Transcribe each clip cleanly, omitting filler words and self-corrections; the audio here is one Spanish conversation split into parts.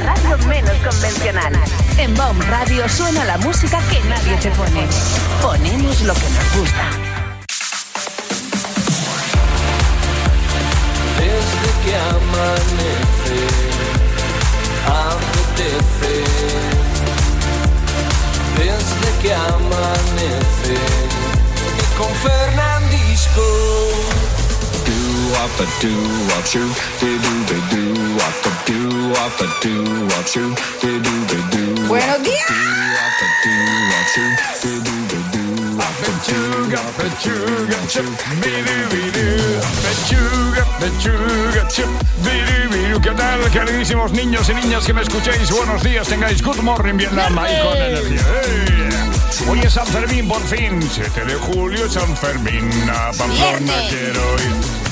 radio menos convencional. En Bomb Radio suena la música que nadie te pone. Ponemos lo que nos gusta. Desde que amanece, apetece. Desde que amanece, y con Fernandisco. Buenos días. ¿Qué tal, queridísimos niños y niñas que me escuchéis? Buenos días, tengáis Good Morning Vietnam ahí con energía. Hoy es San Fermín, por fin. 7 de julio, San Fermín. A Pamplona quiero ir.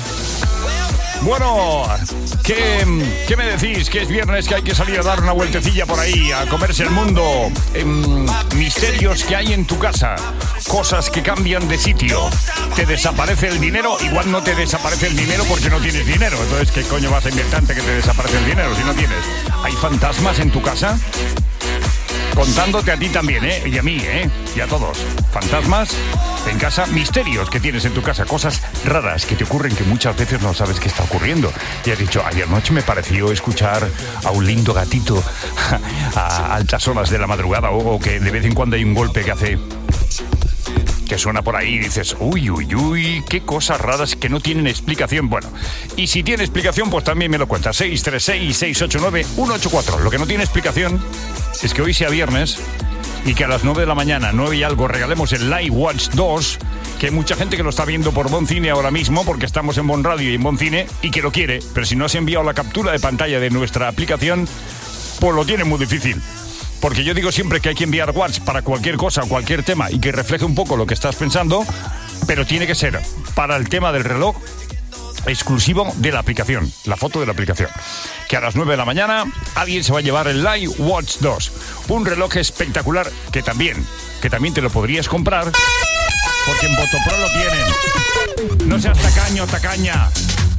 Bueno, ¿qué me decís? Que es viernes, que hay que salir a dar una vueltecilla por ahí, a comerse el mundo. Misterios que hay en tu casa, cosas que cambian de sitio. ¿Te desaparece el dinero? Igual no te desaparece el dinero porque no tienes dinero. Entonces, ¿qué coño vas a inventarte que te desaparece el dinero si no tienes? ¿Hay fantasmas en tu casa? Contándote a ti también, y a mí, y a todos. Fantasmas en casa, misterios que tienes en tu casa, cosas raras que te ocurren que muchas veces no sabes qué está ocurriendo. Y has dicho, ayer noche me pareció escuchar a un lindo gatito a altas horas de la madrugada, o que de vez en cuando hay un golpe que hace... que suena por ahí y dices, uy, qué cosas raras que no tienen explicación. Bueno, y si tiene explicación, pues también me lo cuentas. 636-689-184. Lo que no tiene explicación es que hoy sea viernes y que a las 9 de la mañana, 9 y algo, regalemos el Live Watch 2, que hay mucha gente que lo está viendo por Bon Cine ahora mismo, porque estamos en Bon Radio y en Bon Cine, y que lo quiere, pero si no has enviado la captura de pantalla de nuestra aplicación, pues lo tiene muy difícil. Porque yo digo siempre que hay que enviar WhatsApp para cualquier cosa, cualquier tema, y que refleje un poco lo que estás pensando, pero tiene que ser para el tema del reloj exclusivo de la aplicación, la foto de la aplicación. Que a las 9 de la mañana alguien se va a llevar el Live Watch 2, un reloj espectacular que también te lo podrías comprar, porque en Botopro lo tienen. No seas tacaña.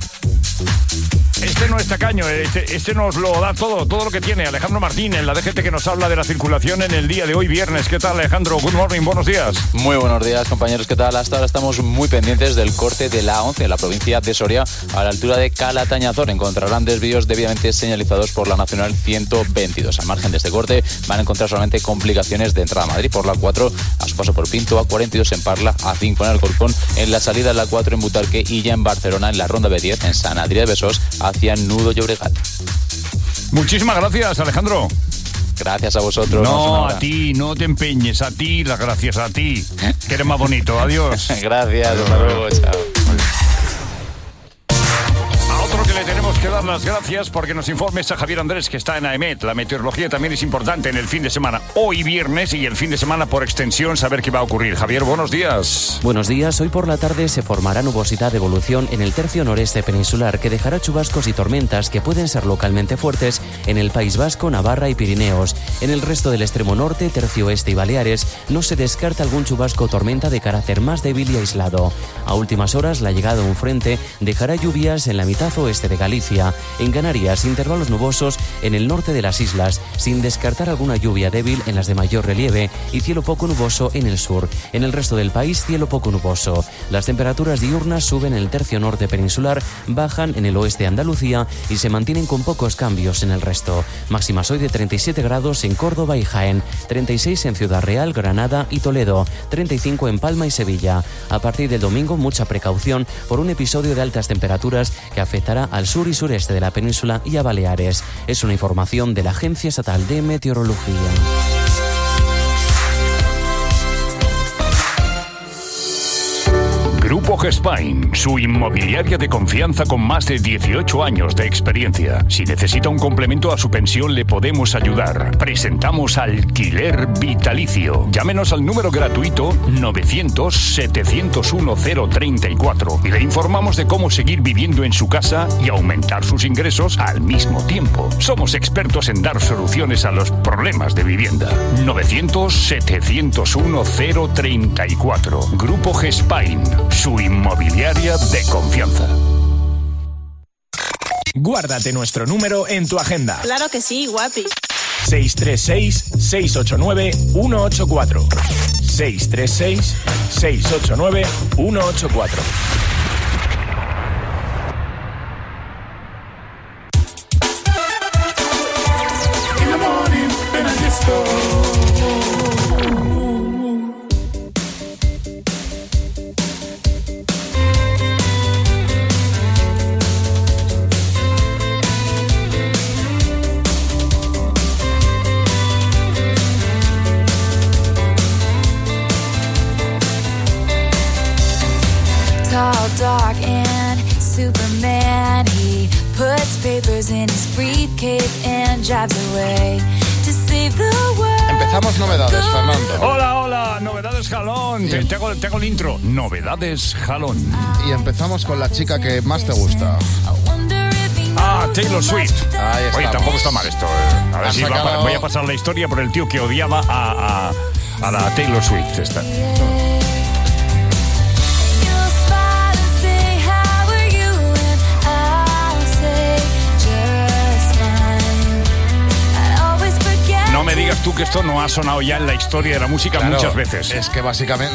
Este no es tacaño, este nos lo da todo lo que tiene. Alejandro Martín, en la DGT, que nos habla de la circulación en el día de hoy, viernes. ¿Qué tal, Alejandro? Good morning, buenos días. Muy buenos días, compañeros. ¿Qué tal? Hasta ahora estamos muy pendientes del corte de la A11 en la provincia de Soria, a la altura de Calatañazor. Encontrarán desvíos debidamente señalizados por la Nacional 122. Al margen de este corte van a encontrar solamente complicaciones de entrada a Madrid por la 4 a su paso por Pinto, A42 en Parla, A5 en Alcorcón, en la salida de la 4 en Butarque y ya en Barcelona en la ronda B10 en Sant Adrià de Besòs hacia Nudo Llobregat. Muchísimas gracias, Alejandro. Gracias a vosotros. No, a ti, no te empeñes, a ti, las gracias a ti, que eres más bonito. Adiós. Gracias, hasta luego, chao. Otro que le tenemos que dar las gracias porque nos informe es a Javier Andrés, que está en AEMET. La meteorología también es importante en el fin de semana. Hoy viernes y el fin de semana por extensión, saber qué va a ocurrir. Javier, buenos días. Buenos días. Hoy por la tarde se formará nubosidad de evolución en el tercio noreste peninsular, que dejará chubascos y tormentas que pueden ser localmente fuertes en el País Vasco, Navarra y Pirineos. En el resto del extremo norte, tercio oeste y Baleares, no se descarta algún chubasco o tormenta de carácter más débil y aislado. A últimas horas, la llegada de un frente dejará lluvias en la mitad oeste de Galicia. En Canarias, intervalos nubosos en el norte de las islas, sin descartar alguna lluvia débil en las de mayor relieve, y cielo poco nuboso en el sur. En el resto del país, cielo poco nuboso. Las temperaturas diurnas suben en el tercio norte peninsular, bajan en el oeste de Andalucía y se mantienen con pocos cambios en el resto. Máximas hoy de 37 grados en Córdoba y Jaén, 36 en Ciudad Real, Granada y Toledo, 35 en Palma y Sevilla. A partir del domingo, mucha precaución por un episodio de altas temperaturas que afectará al sur y sureste de la península y a Baleares. Es una información de la Agencia Estatal de Meteorología. Grupo Gespain, su inmobiliaria de confianza con más de 18 años de experiencia. Si necesita un complemento a su pensión, le podemos ayudar. Presentamos alquiler vitalicio. Llámenos al número gratuito 900-701-034 y le informamos de cómo seguir viviendo en su casa y aumentar sus ingresos al mismo tiempo. Somos expertos en dar soluciones a los problemas de vivienda. 900-701-034. Grupo Gespain, su inmobiliaria de confianza. Guárdate nuestro número en tu agenda. Claro que sí, guapi. 636-689-184. 636-689-184. Dark and Superman, he puts papers in his briefcase and drives away to save the world. Empezamos novedades, Fernando. Hola, novedades jalón. Te hago el intro. Novedades jalón. Y empezamos con la chica que más te gusta. Taylor Swift. Ahí estamos. Oye, tampoco está mal esto. A ver si voy a pasar la historia por el tío que odiaba a la Taylor Swift. Esta. No me digas tú que esto no ha sonado ya en la historia de la música muchas veces. Es que básicamente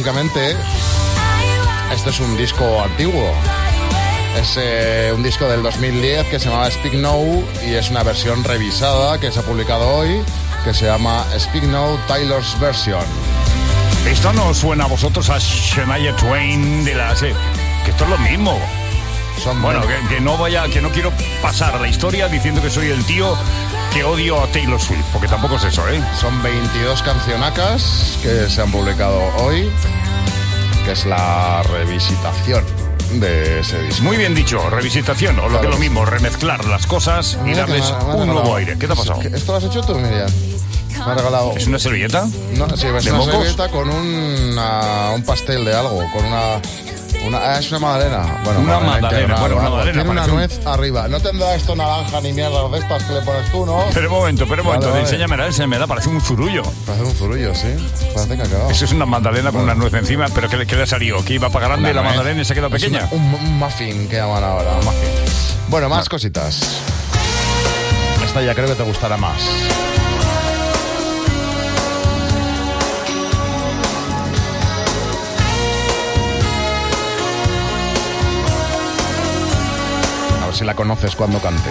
esto es un disco antiguo. Es un disco del 2010 que se llamaba Speak Now y es una versión revisada que se ha publicado hoy que se llama Speak Now Taylor's Version. Esto no suena a vosotros a Shania Twain de la... que esto es lo mismo. Bueno, que no quiero pasar la historia diciendo que soy el tío que odio a Taylor Swift, porque tampoco es eso, ¿eh? Son 22 cancionacas que se han publicado hoy, que es la revisitación de ese disco. Muy bien dicho, revisitación, o lo que es lo mismo, remezclar las cosas y darles un nuevo aire. ¿Qué te ha pasado? ¿Esto lo has hecho tú, Miriam? Me ha regalado... ¿Es una servilleta? No, sí, es una servilleta con un pastel de algo, con es una magdalena. Bueno, una magdalena. Tiene una nuez arriba. No tendrá esto naranja ni mierda de estas que le pones tú, ¿no? Pero un momento. Vale. Enséñamela. Parece un zurullo. Parece un zurullo, sí. Parece que ha quedado. Eso es una magdalena con una nuez encima, pero ¿qué le ha salido? ¿Que iba para grande la magdalena y se ha quedado pequeña? Un muffin que llaman ahora. Un muffin. Bueno, más cositas. Esta ya creo que te gustará más. Si la conoces cuando cante.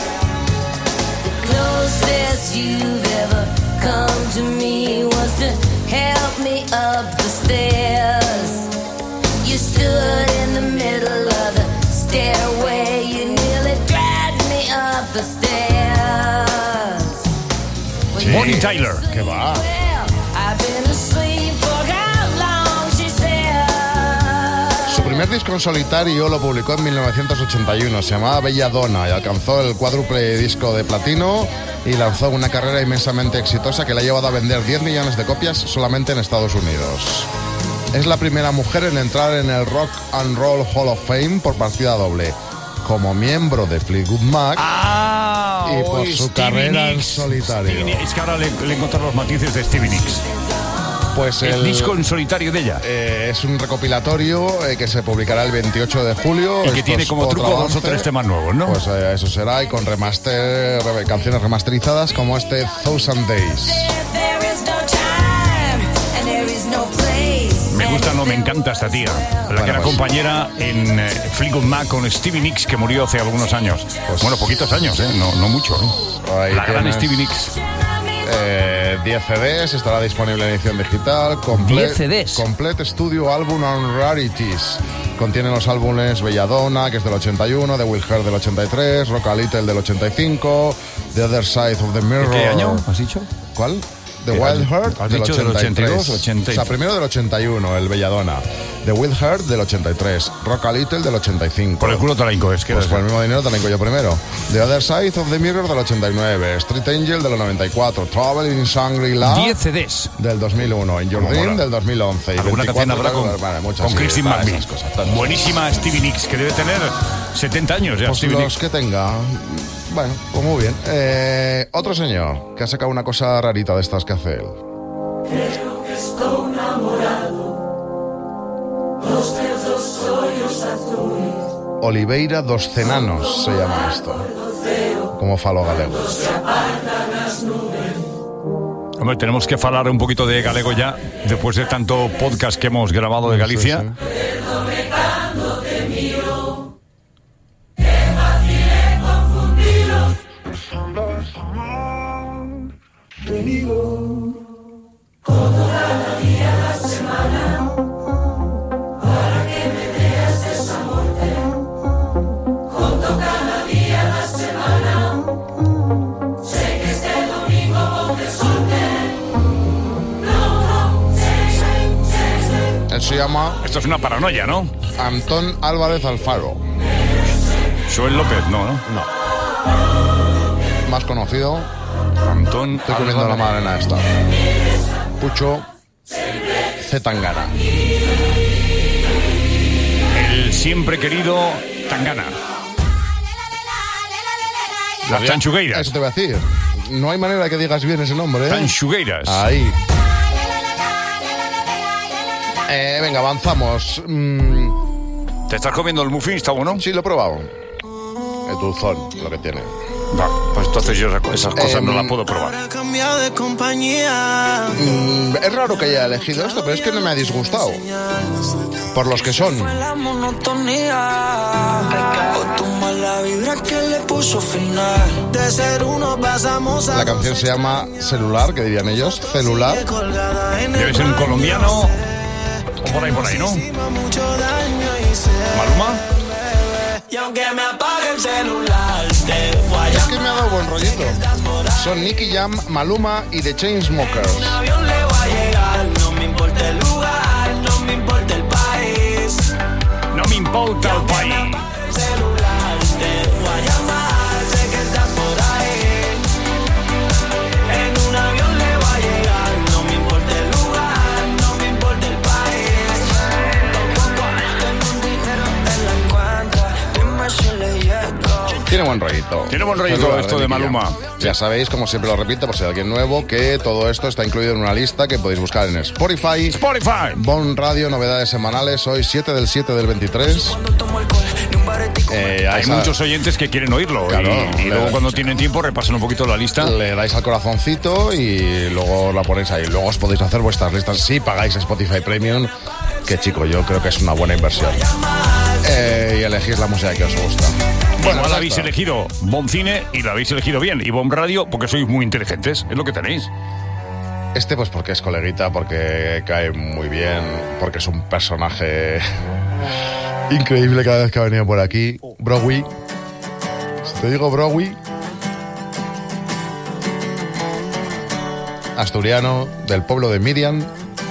Bonnie Tyler. ¿Qué va? Su primer disco en solitario lo publicó en 1981, se llamaba Belladonna y alcanzó el cuádruple disco de platino y lanzó una carrera inmensamente exitosa que le ha llevado a vender 10 millones de copias solamente en Estados Unidos. Es la primera mujer en entrar en el Rock and Roll Hall of Fame por partida doble, como miembro de Fleetwood Mac y por su carrera en solitario. Es que ahora le encontré los matices de Stevie Nicks. Pues el disco en solitario de ella. Es un recopilatorio que se publicará el 28 de julio. Y que tiene como truco 2 o 3 temas nuevos, ¿no? Pues eso será, y con canciones remasterizadas como este Thousand Days. Me gusta, me encanta esta tía. La que era compañera en Fleetwood Mac con Stevie Nicks, que murió hace algunos años. Poquitos años, no mucho. La gran Stevie Nicks. 10 CDs, estará disponible en edición digital. 10 CDs. Complete Studio Album on Rarities. Contiene los álbumes Belladonna, que es del 81, The Will Heart del 83, Rock a Little del 85, The Other Side of the Mirror. ¿Qué año has dicho? ¿Cuál? The Wild Heart del 83. O sea, primero del 81, el Belladonna. The Wild Heart del 83. Rock a Little del 85. Por el culo te la hinco, es que... Pues por el mismo dinero te la hinco yo primero. The Other Side of the Mirror del 89. Street Angel del 94. Traveling in Shangri-La 10 CDs del 2001. In Your Dream del 2011. Y alguna canción habrá con Christine McVie. Buenísima Stevie Nicks, que debe tener 70 años ya. Pues los que tenga... Bueno, pues muy bien. Otro señor que ha sacado una cosa rarita de estas que hace él. Creo que estoy enamorado. Los teus dos olhos azuis Oliveira dos Cenanos se llama esto. Como falo galego. Hombre, tenemos que falar un poquito de galego ya, después de tanto podcast que hemos grabado de Galicia. Sí. Él se llama Esto es una paranoia, ¿no? Antón Álvarez Alfaro. Joel López, no. No. Más conocido. Antón Estoy comiendo la magdalena esta. Pucho Zetangana. El siempre querido Tangana. Las Tanchugueiras. Eso te voy a decir. No hay manera de que digas bien ese nombre, ¿eh? Tanchugueiras. Ahí. Venga, avanzamos. ¿Te estás comiendo el muffin? ¿Está bueno? Sí, lo he probado. Es dulzón lo que tiene. Va, pues entonces yo esas cosas no las puedo probar. Es raro que haya elegido esto, pero es que no me ha disgustado. Por los que son. La canción se llama Celular, que dirían ellos. Celular. Debe ser un colombiano o por ahí, ¿no? ¿Maluma? Es que me ha dado buen rollito. Son Nicky Jam, Maluma y The Chainsmokers. No me importa el país. Tiene buen rollito. Tiene buen rollito esto de Maluma. Ya sabéis, como siempre lo repito, por si hay alguien nuevo, que todo esto está incluido en una lista que podéis buscar en Spotify. Bon Radio, novedades semanales. Hoy 7 del 7 del 23. Hay muchos oyentes que quieren oírlo. Claro, y luego cuando tienen tiempo repasan un poquito la lista. Le dais al corazoncito y luego la ponéis ahí. Luego os podéis hacer vuestras listas si pagáis Spotify Premium, que chico, yo creo que es una buena inversión. Y elegís la música que os gusta. Bueno, igual habéis elegido Bon Cine y lo habéis elegido bien. Y Bon Radio porque sois muy inteligentes. Es lo que tenéis. Este pues porque es coleguita, porque cae muy bien, porque es un personaje increíble cada vez que ha venido por aquí. Browi. Si te digo Browi, asturiano, del pueblo de Miriam.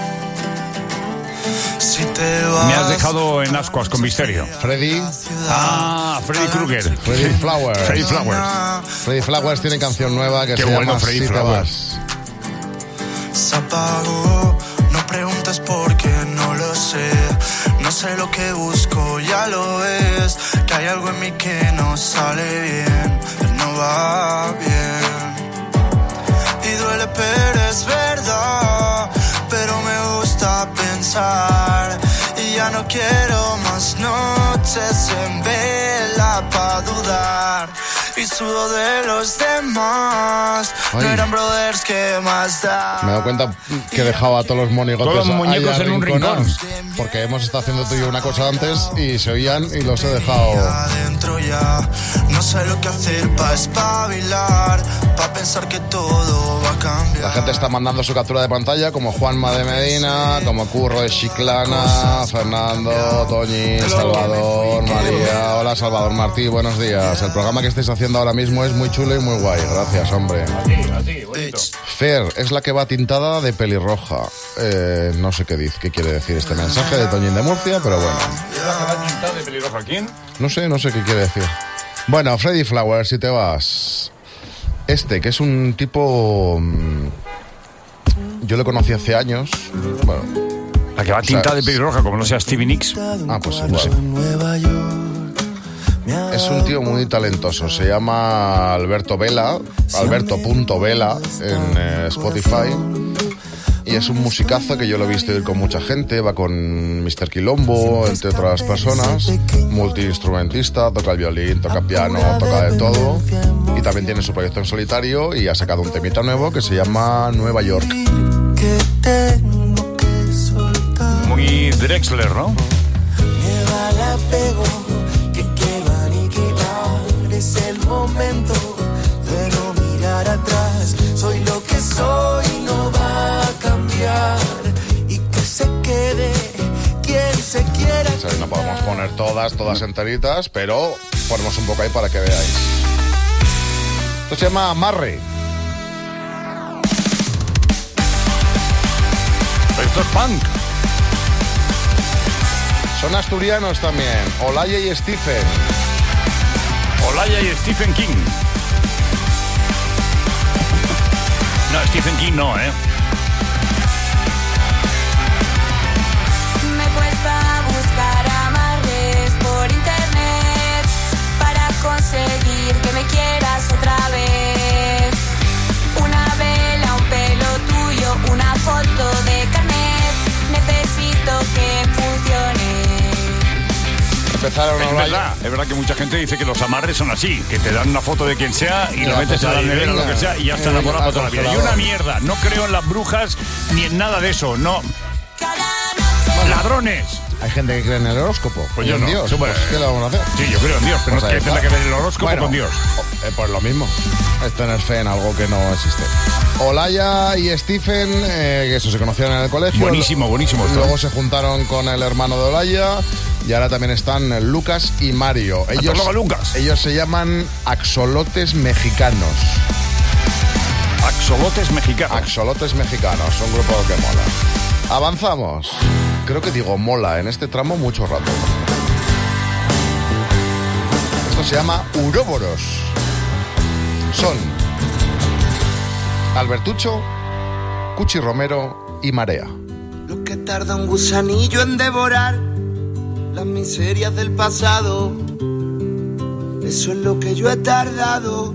Me has dejado en ascuas con misterio. Freddy. Freddy Krueger. Freddy Flowers. Freddy Flowers. Freddy Flowers tiene canción nueva que Qué se bueno, llama Freddy Si te Flowers. vas. Se apagó, no preguntes por qué, no lo sé. No sé lo que busco, ya lo ves. Que hay algo en mí que no sale bien, no va bien. Y duele, pero es verdad. Pero me gusta pensar. Y ya no quiero más noches en vela pa' dudar. Y sudo de los demás. Ay. No eran brothers, que más da. Me he dado cuenta que he dejado a todos los monigotes Todos los muñecos ahí en un arrinconados, porque hemos estado haciendo tú y yo una cosa antes y se oían y los he dejado. Adentro ya, no sé lo que hacer pa' espabilar, pa' pensar que todo va a cambiar. La gente está mandando su captura de pantalla, como Juanma de Medina, como Curro de Chiclana, Fernando, Toñi, Salvador, María. Hola Salvador Martí, buenos días. El programa que estáis haciendo ahora mismo es muy chulo y muy guay. Gracias, hombre. Así, bonito. Fer es la que va tintada de pelirroja. No sé qué quiere decir este mensaje de Toñín de Murcia, pero bueno. ¿De pelirroja quién? No sé qué quiere decir. Bueno, Freddy Flowers, si te vas. Este, que es un tipo... Yo lo conocí hace años. Bueno, La que va tintada de pelirroja, como no sea Stevie Nicks. pues igual. Es un tío muy talentoso. Se llama Alberto Vela. Alberto.Vela en Spotify. y es un musicazo que yo lo he visto ir con mucha gente. Va con Mr. Quilombo, entre otras personas. Multiinstrumentista, toca el violín, toca piano, toca de todo. Y también tiene su proyecto en solitario y ha sacado un temita nuevo que se llama Nueva York. Muy Drexler, ¿no? Es el momento de no mirar atrás. Soy lo que soy, no va a cambiar. Y que se quede quien se quiera. No podemos poner todas enteritas, pero ponemos un poco ahí para que veáis. Esto se llama Amarre. Esto es punk. Son asturianos también, Olaya y Stephen. Olaya y Stephen King. No, Stephen King no, ¿eh? Me cuesta buscar amarres por internet para conseguir que me quieras otra vez. Una vela, un pelo tuyo, una foto de carnet. Necesito que funcione. Empezaron es verdad que mucha gente dice que los amarres son así, que te dan una foto de quien sea y lo metes a la nevera o lo que sea y ya está enamorado para toda la vida. Y una mierda, no creo en las brujas ni en nada de eso, no. Ladrones. Hay gente que cree en el horóscopo. Pues yo en no. Dios. Pues, ¿Qué le vamos a hacer? Sí, yo creo en Dios, pero Pues no es que tenga que ver el horóscopo con Dios. Pues lo mismo. Esto no es fe en algo que no existe. Olaya y Stephen, que eso se conocieron en el colegio. Buenísimo. Luego se juntaron con el hermano de Olaya y ahora también están Lucas y Mario. Ellos se llaman Axolotes Mexicanos. Axolotes Mexicanos. Axolotes Mexicanos, un grupo que mola. Avanzamos. Creo que digo mola en este tramo mucho rato. Esto se llama Uróboros. Son Albertucho, Cuchi Romero y Marea. Lo que tarda un gusanillo en devorar las miserias del pasado, eso es lo que yo he tardado.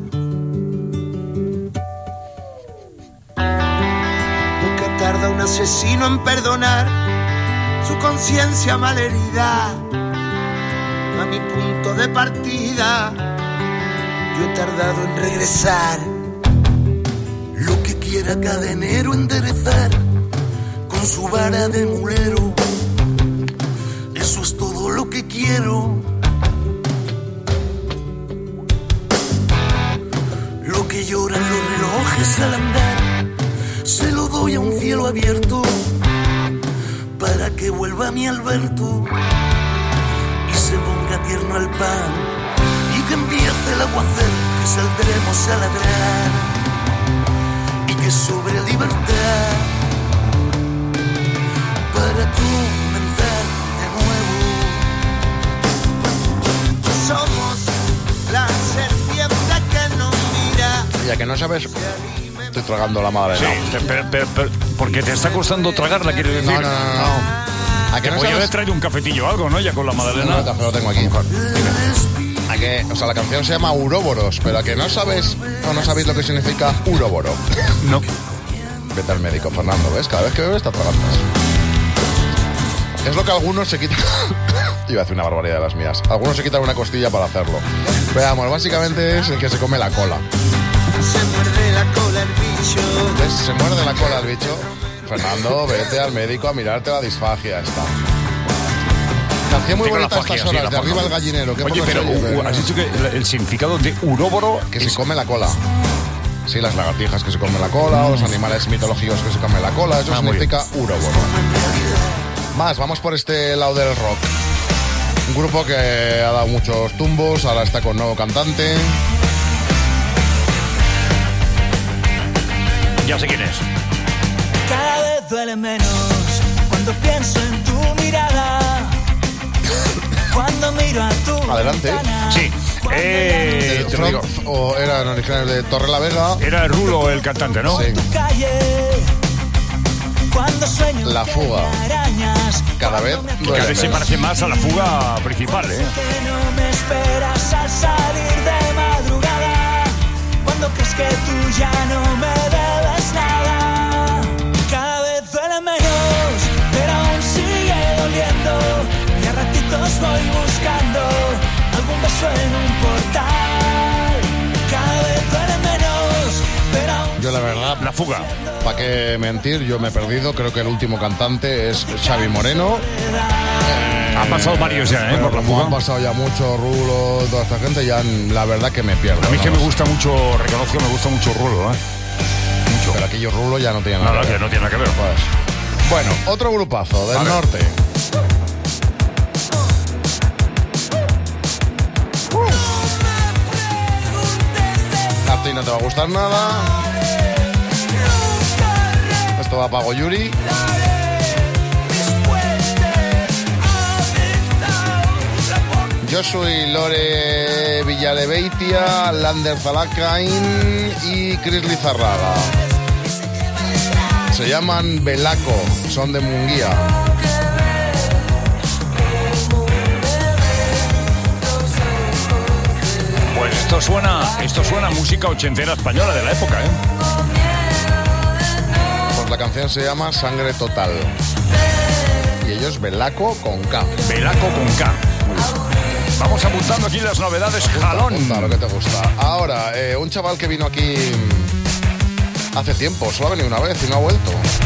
Lo que tarda un asesino en perdonar su conciencia malherida, a mi punto de partida yo he tardado en regresar. Lo que quiera cadenero enderezar con su vara de mulero, eso es todo lo que quiero. Lo que lloran los relojes al andar, se lo doy a un cielo abierto para que vuelva mi Alberto y se ponga tierno al pan y que empiece el aguacero, que saldremos a ladrar y que sobre libertad para comenzar de nuevo. Somos la serpiente que nos mira. Ya que no sabes, estoy tragando la madre. Sí, pero, porque te está costando tragarla, quiere decir. No. ¿A que no voy a sabes? traer un cafetillo o algo, ¿no? Ya con la magdalena. No, el café lo tengo aquí. ¿A que, o sea, la canción se llama Uróboros, pero a que no sabes o no sabéis lo que significa uróboro. No. Vete al médico, Fernando, ¿ves? Cada vez que bebes está tragando. Es lo que algunos se quitan. Iba a decir una barbaridad de las mías. Algunos se quitan una costilla para hacerlo. Veamos, básicamente es el que se come la cola. Se muerde la cola el bicho. ¿Ves? Se muerde la cola el bicho. Fernando, vete al médico a mirarte la disfagia esta. Canción muy bonita a estas horas, de Arriba el Gallinero. Oye, pero has dicho que el significado de uróboro que se come la cola. Sí, las lagartijas que se comen la cola, o los animales mitológicos que se comen la cola, eso significa uróboro. Más, vamos por este lado del rock. Un grupo que ha dado muchos tumbos, ahora está con nuevo cantante. Ya sé quién es. Cada vez duele menos cuando pienso en tu mirada. Cuando miro a tu Adelante. ventana. Sí. Te lo digo. O eran originales de Torrelavega. Era Rulo el cantante, ¿no? Sí. Cuando sueño La fuga. Cada vez Que duele a veces se menos. parece más a la fuga principal, ¿eh? Que no me esperas al salir de madrugada. Cuando crees que tú ya no me debes nada. Cada vez beso en un portal, cada vez duele menos, pero aún Yo la verdad, La fuga. ¿para qué mentir? Yo me he perdido. Creo que el último cantante es Xavi Moreno. Han pasado varios ya, Pero por la como fuga. han pasado ya mucho, Rulo, toda esta gente, ya la verdad que me pierdo. A mí es que ¿no? me gusta mucho, reconozco, me gusta mucho Rulo, Mucho. Pero aquello Rulo ya no tiene nada Nada que que ver. no tiene nada que ver. Pues, bueno, otro grupazo del A ver. norte. A ti no te va a gustar nada. Esto va para Goyuri. Yo soy Lore Villalebeitia, Lander Zalakain y Chris Lizarraga. Se llaman Belaco, son de Munguía. Pues esto suena a música ochentera española de la época, Pues la canción se llama Sangre Total. Y ellos Belaco con K. Belaco con K. Vamos apuntando aquí las novedades, jalón. Apunta lo que te gusta. Ahora, un chaval que vino aquí hace tiempo, solo ha venido una vez y no ha vuelto.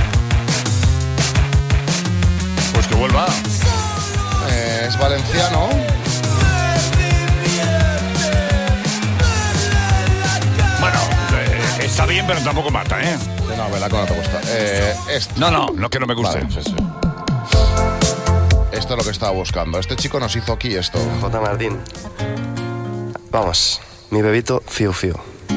Pues que vuelva. Es valenciano. Bueno, está bien, pero tampoco mata, No, Belaco no te gusta. No, que no me guste. Vale, sí. Esto es lo que estaba buscando. Este chico nos hizo aquí esto. J. Martín. Vamos, mi bebito Fiu Fiu.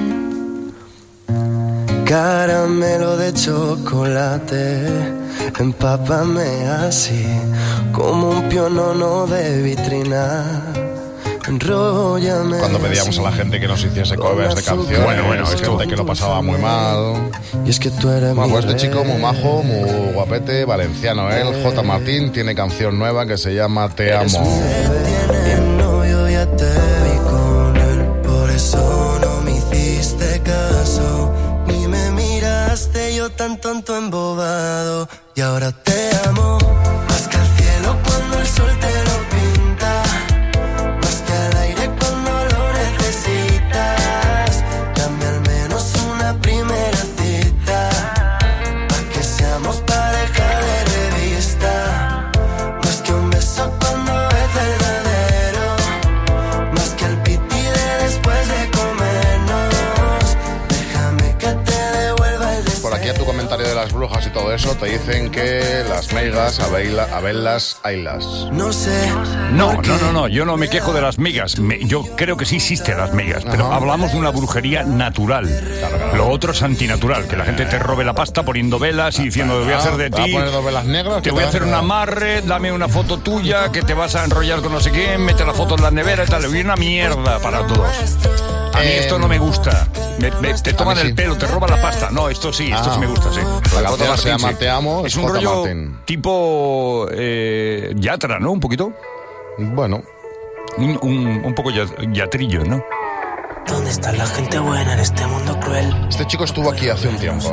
Caramelo de chocolate, empápame así, como un pionono de vitrina. Enróllame. Cuando pedíamos a la gente que nos hiciese covers de canciones, Bueno, hay esto- gente que lo pasaba muy mal. Y es que tú eres Bueno, mi pues este rey. chico muy majo, muy guapete, valenciano. Él, J. Martín, tiene canción nueva que se llama Te Amo. Tiene novio, ya te vi con él, por eso no me hiciste caso, ni me miraste, yo tan tonto embobado, y ahora te amo, más que al cielo cuando el sol te lo pinta, más que al aire cuando lo necesitas, dame al menos una primera cita, para que seamos pareja de revista, más que un beso cuando es verdadero, más que el piti de después de comernos, déjame que te devuelva el deseo. Por aquí a tu comentario de las brujas y todo eso, te dicen que las meigas, abelas, ailas. No sé. No, yo no me quejo de las migas. Yo creo que sí existen las migas, pero Ajá. hablamos de una brujería natural. Claro. Lo otro es antinatural, que la gente te robe la pasta poniendo velas y diciendo, voy a hacer de ¿Te va ti, a poner dos velas negras? te voy a hacer un amarre, dame una foto tuya, que te vas a enrollar con no sé quién, mete la foto en la nevera y tal. Y una mierda para todos. A mí esto no me gusta. Te toman a mí el sí. pelo, te roban la pasta. No, esto sí me gusta, sí. La J. canción se Martín, llama sí. Te Amo, Es un J. rollo Martín. tipo yatra, ¿no? Un poquito. Bueno, Un poco yatrillo, ¿no? ¿Dónde está la gente buena en este mundo cruel? este chico estuvo aquí hace un tiempo.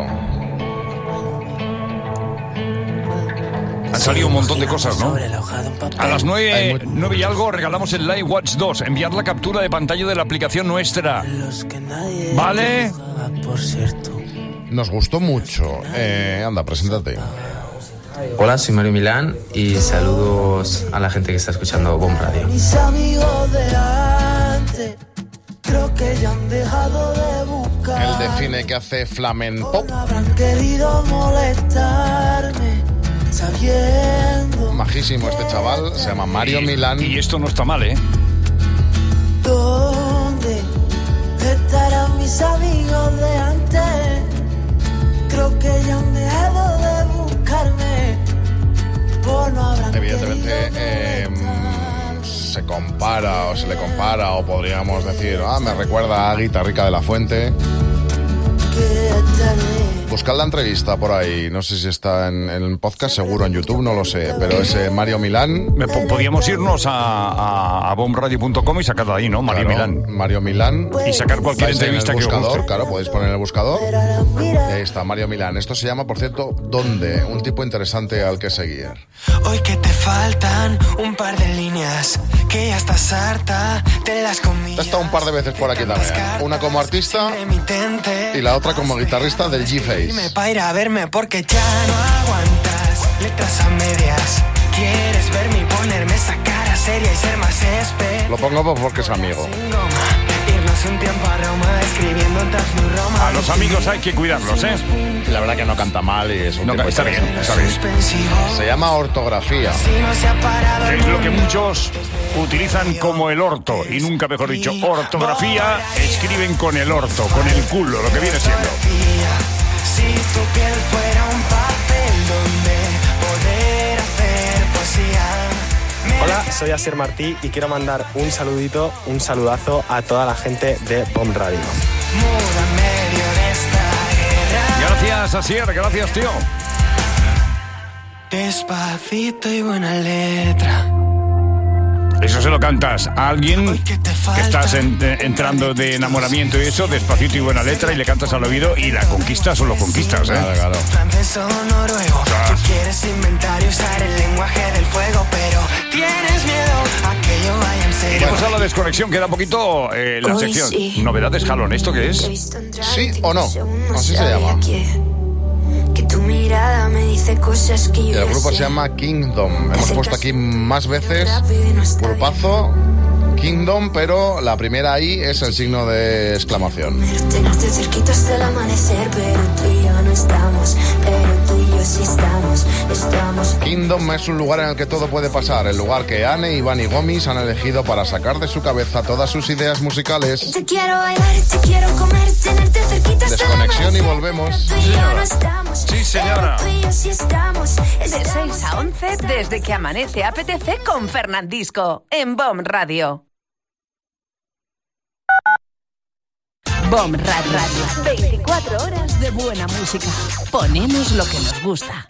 Han salido un montón de cosas, ¿no? Sobre la hoja de un papel. A las Hay 9 y algo regalamos el Live Watch 2. Enviar la captura de pantalla de la aplicación nuestra. Los que nadie ¿Vale? juzgaba, por cierto. Nos gustó mucho. Anda, preséntate. Hola, soy Mario Milán y saludos a la gente que está escuchando BOM Radio. mis amigos de antes, creo que ya han dejado de buscar. Él define que hace flamen pop. Habrán querido molestarme, sabiendo Majísimo este chaval, se llama Mario Milán. Y esto no está mal, ¿eh? dónde estarán mis amigos de antes. Creo que ya han dejado de buscarme, por no habrán Evidentemente querido se compara o se le compara o podríamos decir, me recuerda a Guitarrica de la Fuente. que tarde. buscad la entrevista por ahí. No sé si está en el podcast, seguro en YouTube, no lo sé. Pero ese Mario Milán... Podríamos irnos a bombradio.com y sacarlo ahí, ¿no? Mario Milán. Mario Milán. Y sacar cualquier entrevista que os guste. Claro, podéis poner en el buscador. Y ahí está, Mario Milán. Esto se llama, por cierto, ¿Dónde? Un tipo interesante al que seguir. Hoy que te faltan un par de líneas, que ya estás harta de las comillas. He estado un par de veces por aquí también. Una como artista y la otra como guitarrista del G-Face. Dime pa' ir a verme porque ya no aguantas letras a medias. Quieres verme y ponerme esa cara seria y ser más especial. Lo pongo porque es amigo. Irnos un tiempo a Roma escribiendo tras mi Roma. A los amigos hay que cuidarlos, ¿eh? La verdad que no canta mal y es un tipo está bien, está bien. Se llama ortografía. Es lo que muchos utilizan como el orto, y nunca mejor dicho, ortografía, escriben con el orto, con el culo, lo que viene siendo. Si tu piel fuera un papel donde poder hacer poesía. Hola, soy Asier Martí y quiero mandar un saludito, un saludazo a toda la gente de BOM Radio. Gracias, Asier, gracias, tío. Despacito y buena letra. Eso se lo cantas a alguien que estás entrando de enamoramiento y eso, despacito y buena letra, y le cantas al oído y la conquistas o lo conquistas, ¿eh? Claro. Francés o noruego. Tú quieres inventar y usar el lenguaje del fuego, pero tienes miedo a que yo vaya en serio. Iremos a la desconexión, queda poquito la sección. Novedades, Jalón, ¿esto qué es? ¿Sí o no? Así se llama. Que tu mirada me dice cosas que yo Y el grupo ya se llama Kingdom. Hemos puesto aquí más veces grupazo Kingdom, pero la primera ahí es el signo de exclamación. tenerte cerquita hasta el amanecer, pero tú y yo no estamos, pero tú y yo sí estamos. Kingdom es un lugar en el que todo puede pasar, el lugar que Anne, Iván y Gomis han elegido para sacar de su cabeza todas sus ideas musicales. Te quiero bailar, te quiero comer, tenerte cerquita hasta Desconexión y volvemos. Sí, señora. De 6 a 11, desde que amanece apetece con Fernandisco, en BOM Radio. BOM Radio. 24 horas de buena música. Ponemos lo que nos gusta.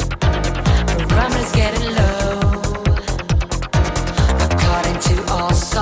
Getting low, according to all.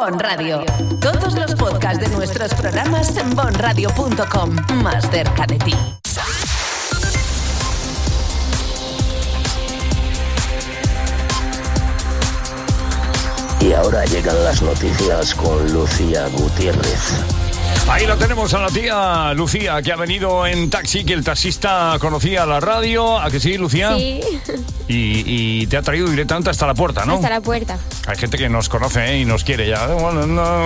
Bon Radio. Todos los podcasts de nuestros programas en bonradio.com. Más cerca de ti. Y ahora llegan las noticias con Lucía Gutiérrez. Ahí lo tenemos a la tía Lucía, que ha venido en taxi, que el taxista conocía la radio. ¿A que sí, Lucía? Sí. Y te ha traído directamente hasta la puerta, ¿no? Hasta la puerta. Hay gente que nos conoce y nos quiere ya. Bueno, no.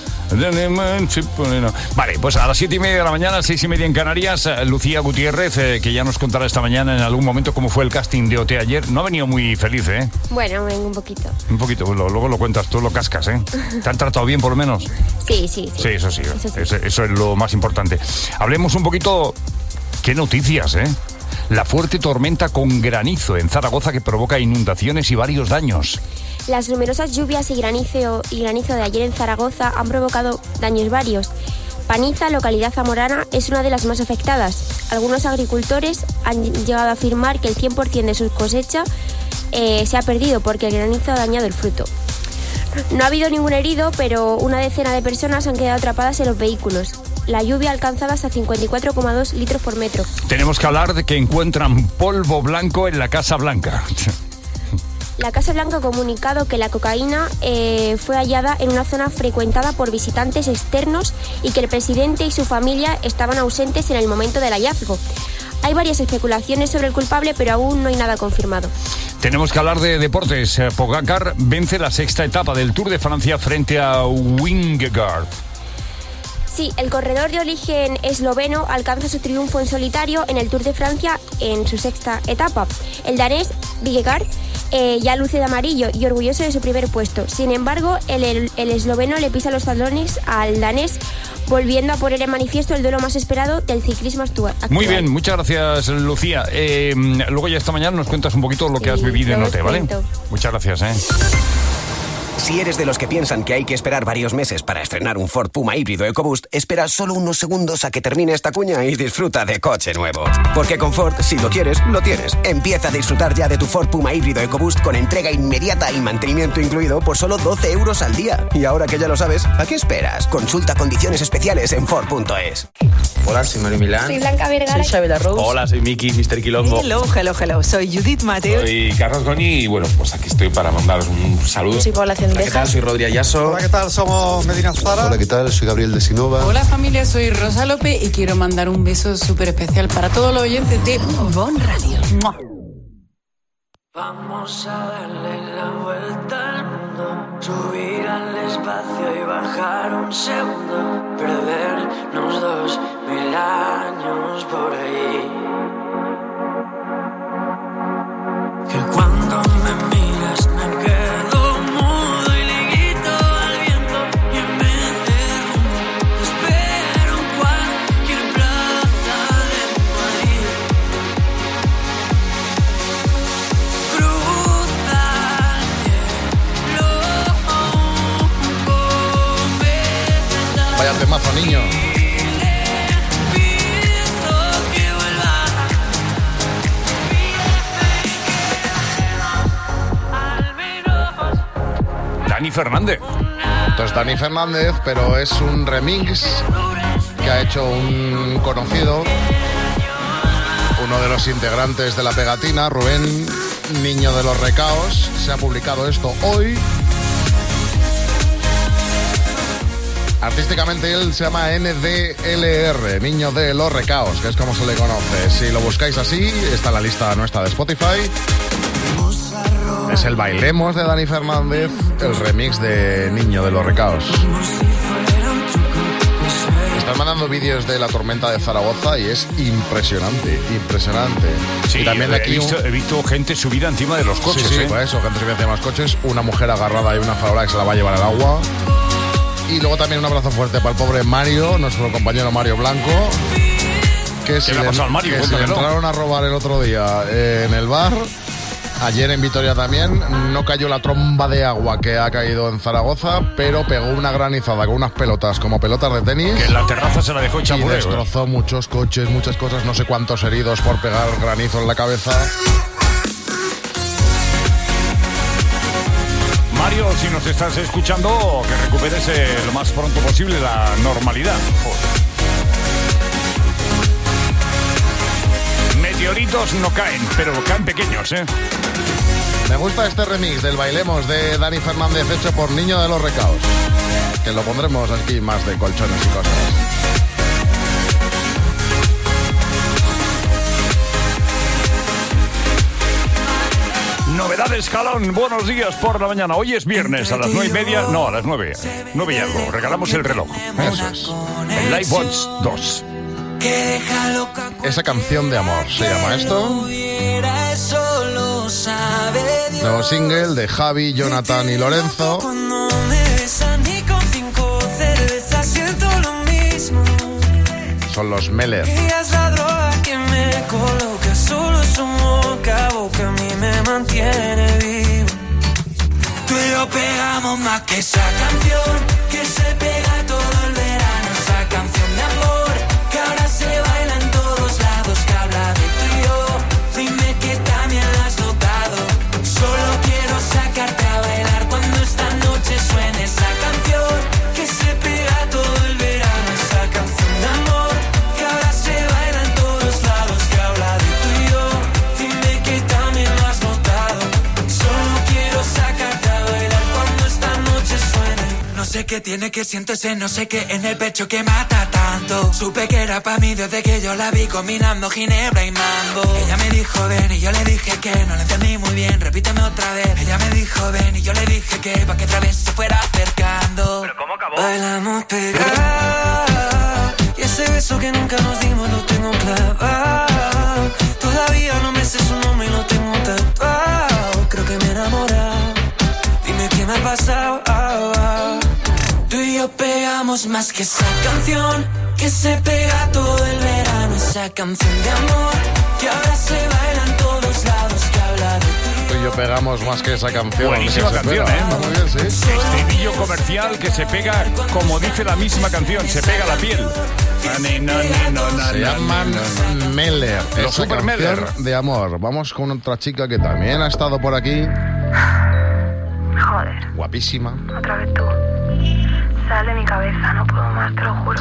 Vale, pues a las 7:30 de la mañana, 6:30 en Canarias, Lucía Gutiérrez, que ya nos contará esta mañana en algún momento cómo fue el casting de OT ayer. No ha venido muy feliz, ¿eh? Bueno, vengo un poquito. Un poquito, luego lo cuentas, tú lo cascas, ¿eh? ¿Te han tratado bien por lo menos? Sí. Sí, eso sí. Eso es lo más importante. Hablemos un poquito, ¿qué noticias, eh? La fuerte tormenta con granizo en Zaragoza que provoca inundaciones y varios daños. Las numerosas lluvias y granizo de ayer en Zaragoza han provocado daños varios. Paniza, localidad zamorana, es una de las más afectadas. Algunos agricultores han llegado a afirmar que el 100% de su cosecha se ha perdido porque el granizo ha dañado el fruto. No ha habido ningún herido, pero una decena de personas han quedado atrapadas en los vehículos. La lluvia ha alcanzado hasta 54,2 litros por metro. Tenemos que hablar de que encuentran polvo blanco en la Casa Blanca. La Casa Blanca ha comunicado que la cocaína fue hallada en una zona frecuentada por visitantes externos y que el presidente y su familia estaban ausentes en el momento del hallazgo. Hay varias especulaciones sobre el culpable, pero aún no hay nada confirmado. Tenemos que hablar de deportes. Pogacar vence la sexta etapa del Tour de Francia frente a Vingegaard. Sí, el corredor de origen esloveno alcanza su triunfo en solitario en el Tour de Francia en su sexta etapa. El danés Vingegaard ya luce de amarillo y orgulloso de su primer puesto. Sin embargo, el esloveno le pisa los talones al danés, volviendo a poner en manifiesto el duelo más esperado del ciclismo actual. Muy bien, muchas gracias, Lucía. Luego ya esta mañana nos cuentas un poquito lo que has vivido en OT, ¿vale? Muchas gracias, Si eres de los que piensan que hay que esperar varios meses para estrenar un Ford Puma híbrido EcoBoost, espera solo unos segundos a que termine esta cuña y disfruta de coche nuevo. Porque con Ford, si lo quieres, lo tienes. Empieza a disfrutar ya de tu Ford Puma híbrido EcoBoost con entrega inmediata y mantenimiento incluido por solo 12 euros al día. Y ahora que ya lo sabes, ¿a qué esperas? Consulta condiciones especiales en Ford.es. Hola, soy Mario Milán. Soy Blanca Vergara. Soy Xavier Rose. Hola, soy Miki, Mr. Quilombo. Hello. Soy Judith Mateo. Soy Carlos Goñi y bueno, pues aquí estoy para mandaros un saludo. Soy Paula Cendejas. Hola, ¿qué tal? Soy Rodri Ayaso. Hola, ¿qué tal? Somos Medina Zara. Hola, ¿qué tal? Soy Gabriel de Sinova. Hola familia, soy Rosa López y quiero mandar un beso súper especial para todos los oyentes de Bon Radio. ¡Mua! Vamos a darle la vuelta al mundo, subir al espacio y bajar un segundo, perdernos 2000 años por ahí. Que cuando me miras me quedo mudo y le grito al viento y en vez de rumbo te espero en cualquier plaza de Madrid. Cruza el cielo con venta. Vaya temazo, niño. Dani Fernández. Entonces Dani Fernández, pero es un remix que ha hecho un conocido, uno de los integrantes de La Pegatina, Rubén, Niño de los Recaos. Se ha publicado esto hoy. Artísticamente él se llama NDLR, Niño de los Recaos, que es como se le conoce. Si lo buscáis así, está en la lista nuestra de Spotify. Es el Bailemos de Dani Fernández, el remix de Niño de los Recaos. Están mandando vídeos de la tormenta de Zaragoza y es impresionante. Sí, y también aquí he visto gente subida encima de los coches. Sí, pues eso, gente subida encima de los coches, una mujer agarrada y una farola que se la va a llevar al agua. Y luego también un abrazo fuerte para el pobre Mario, nuestro compañero Mario Blanco, que se le entraron a robar el otro día en el bar. Ayer en Vitoria también no cayó la tromba de agua que ha caído en Zaragoza, pero pegó una granizada con unas pelotas como pelotas de tenis. Que en la terraza se la dejó hecha y por destrozó muchos coches, muchas cosas, no sé cuántos heridos por pegar granizo en la cabeza. Mario, si nos estás escuchando, que recuperes lo más pronto posible la normalidad. Meteoritos no caen, pero caen pequeños, ¿eh? Me gusta este remix del Bailemos de Dani Fernández hecho por Niño de los Recaos, que lo pondremos aquí más de colchones y cosas. Novedades Jalón, buenos días por la mañana. Hoy es viernes a las 9:30, no, a las 9 y algo. Regalamos el reloj. Eso es. El Live Watch 2. Esa canción de amor, ¿se llama esto? Nuevo single de Javi, Jonathan y Lorenzo. Cuando me besan y con 5 cervezas siento lo mismo. Son los Meller. Ella es la droga que me coloca, solo su boca a boca a mí me mantiene vivo. Tú y yo pegamos más que esa canción que se pega todo el verano, esa canción de amor que ahora se baila en todos lados, que habla de tú y yo. Dime que también la has notado. Solo quiero sacarte a bailar cuando esta noche suene esa canción que se pega todo el verano, esa canción de amor que ahora se baila en todos lados, que habla de tú y yo. Dime que también lo has notado. Solo quiero sacarte a bailar cuando esta noche suene. No sé qué tiene, que siéntese, no sé qué en el pecho que mata tanto. Supe que era pa' mí desde que yo la vi combinando ginebra y mambo. Ella me dijo ven y yo le dije que no la entendí muy bien, repíteme otra vez. Ella me dijo ven y yo le dije que pa' que otra vez se fuera acercando. ¿Pero cómo acabó? Bailamos pegados y ese beso que nunca nos dimos lo tengo clavado. Todavía no me sé su nombre y lo tengo tatuado. Creo que me he enamorado. Dime qué me ha pasado. Tú y yo pegamos más que esa canción que se pega todo el verano, esa canción de amor que ahora se baila en todos lados, que habla de ti. Tú y yo pegamos más que esa canción. Buenísima canción, ¿eh? Muy bien, sí. Estribillo comercial que se pega, como dice la misma canción, se pega la piel. Se llaman Meller. Los Esa Super canción Meller. de amor. Vamos con otra chica que también ha estado por aquí. Joder, Guapísima. otra vez tú. Sale de mi cabeza, no puedo más, te lo juro.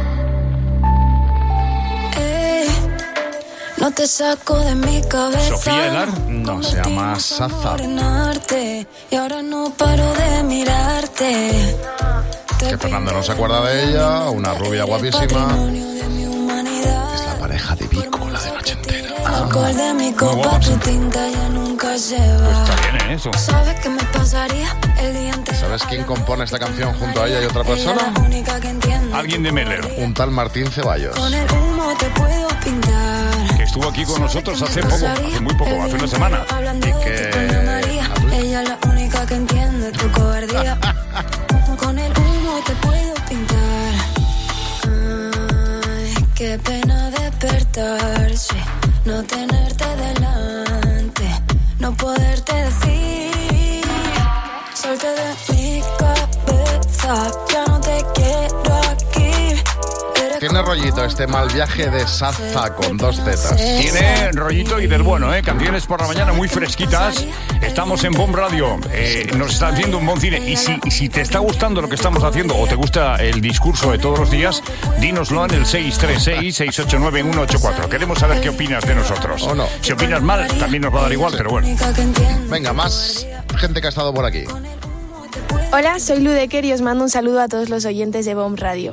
No te saco de mi cabeza. Sofía Elar. No, se llama Saza. Y ahora no paro de mirarte. Que Fernando no se acuerda de ella. Una rubia guapísima. Es la pareja de Vico, la de Noche Entera. Alcohol de mi copa, tu tinta ya nunca se va. Está bien, ¿eh? Eso. ¿Sabes qué me pasaría el día entero? ¿Sabes quién compone esta canción junto a ella y otra persona? La única que entiende. Alguien de Meller. Un tal Martín Ceballos. Con el humo te puedo pintar. Que estuvo aquí con nosotros hace poco, hace muy poco, hace una semana. Y que... Ella es la única que entiende tu cobardía. Con el humo te puedo pintar. Ay, qué pena despertarse, no tenerte delante, no poderte decir. Salte de mi cabeza, ya no te quiero aquí. Tiene rollito este mal viaje de Saza con 2 zetas. Tiene rollito y del bueno, ¿eh? Canciones por la mañana muy fresquitas. Estamos en Bomb Radio. Nos está haciendo un buen cine. Y si te está gustando lo que estamos haciendo o te gusta el discurso de todos los días, dínoslo en el 636-689-184. Queremos saber qué opinas de nosotros. ¿O no? Si opinas mal, también nos va a dar igual, pero bueno. Venga, más gente que ha estado por aquí. Hola, soy Ludecker y os mando un saludo a todos los oyentes de Bomb Radio.